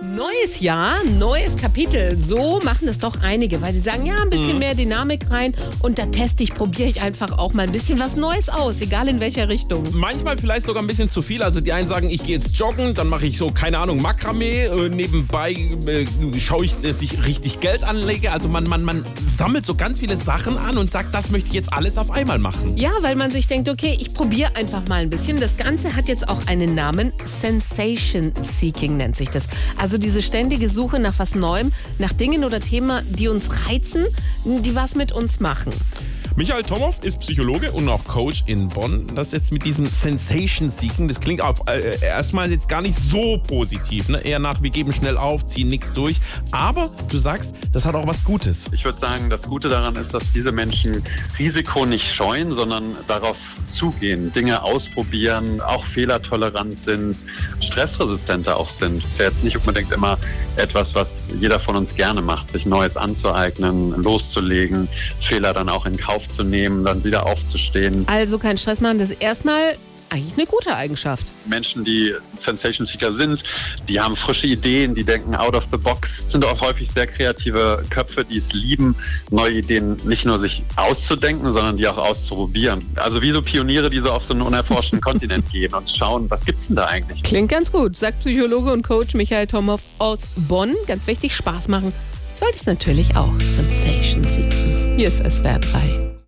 Neues Jahr, neues Kapitel. So machen es doch einige, weil sie sagen, ja, ein bisschen mehr Dynamik rein und da probiere ich einfach auch mal ein bisschen was Neues aus, egal in welcher Richtung. Manchmal vielleicht sogar ein bisschen zu viel. Also die einen sagen, ich gehe jetzt joggen, dann mache ich so, keine Ahnung, Makramee. Nebenbei schaue ich, dass ich richtig Geld anlege. Also man sammelt so ganz viele Sachen an und sagt, das möchte ich jetzt alles auf einmal machen. Ja, weil man sich denkt, okay, ich probiere einfach mal ein bisschen. Das Ganze hat jetzt auch einen Namen. Sensation Seeking nennt sich das. Also diese ständige Suche nach was Neuem, nach Dingen oder Themen, die uns reizen, die was mit uns machen. Michael Tomow ist Psychologe und auch Coach in Bonn. Das jetzt mit diesem Sensation Seeking, das klingt auch erstmal jetzt gar nicht so positiv. Ne? Eher nach, wir geben schnell auf, ziehen nichts durch. Aber du sagst, das hat auch was Gutes. Ich würde sagen, das Gute daran ist, dass diese Menschen Risiko nicht scheuen, sondern darauf zugehen, Dinge ausprobieren, auch fehlertolerant sind, stressresistenter auch sind. Das ist ja jetzt nicht unbedingt immer etwas, was jeder von uns gerne macht, sich Neues anzueignen, loszulegen, Fehler dann auch in Kauf zu nehmen, dann wieder aufzustehen. Also kein Stress machen, das ist erstmal eigentlich eine gute Eigenschaft. Menschen, die Sensation Seeker sind, die haben frische Ideen, die denken out of the box, sind auch häufig sehr kreative Köpfe, die es lieben, neue Ideen nicht nur sich auszudenken, sondern die auch auszuprobieren. Also wie so Pioniere, die so auf so einen unerforschten Kontinent gehen und schauen, was gibt's denn da eigentlich? Klingt ganz gut, sagt Psychologe und Coach Michael Tomow aus Bonn. Ganz wichtig, Spaß machen sollte es natürlich auch. Sensation Seeking. Hier ist SWR 3.